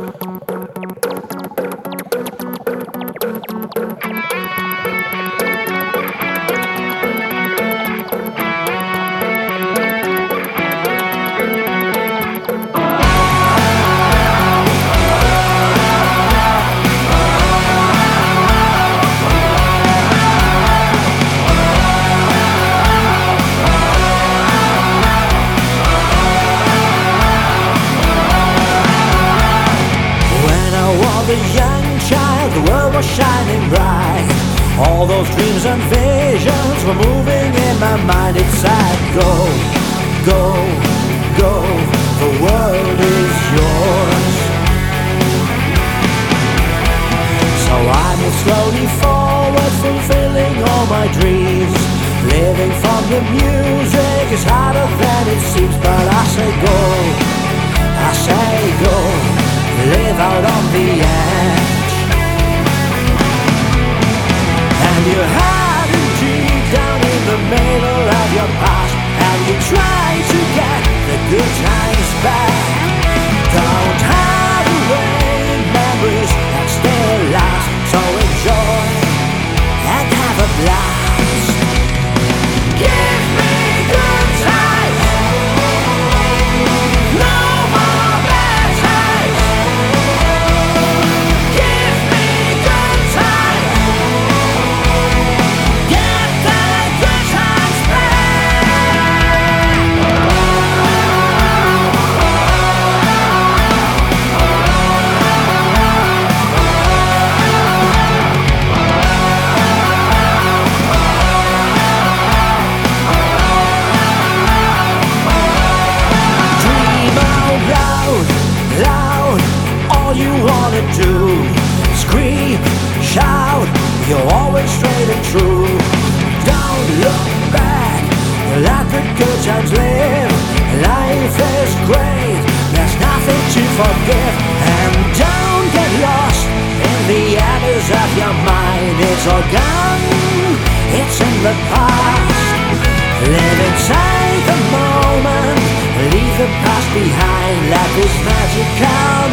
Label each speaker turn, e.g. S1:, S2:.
S1: A young child, the world was shining bright. All those dreams and visions were moving in my mind. It said, go, go, go, the world is yours. So I moved slowly forward, fulfilling all my dreams. Living from the music is harder than it seems, but I say go, I say go. Live out on the edge. And you had a dream down in the middle of your past, and you try to get the good times back. Don't hide away memories that still last. So enjoy and have a blast. Give me good times. No more bad times. All you wanna do, scream, shout, you're always straight and true. Don't look back, let the good times live. Life is great, there's nothing to forgive. And don't get lost in the abyss of your mind. It's all gone, it's in the past. Live inside the moment, leave the past behind. Let this magic come